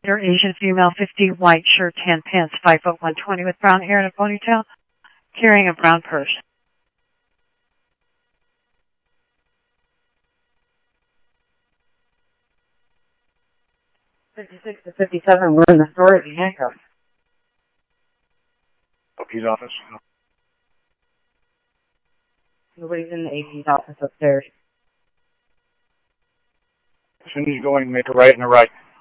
Asian female, 50, white shirt, tan pants, 5 foot 120 with brown hair and a ponytail, carrying a brown purse. 56 to 57, we're in the storage and handcuffs. OP's office. Nobody's in the AP's office upstairs. As soon as you go in, make a right and a right.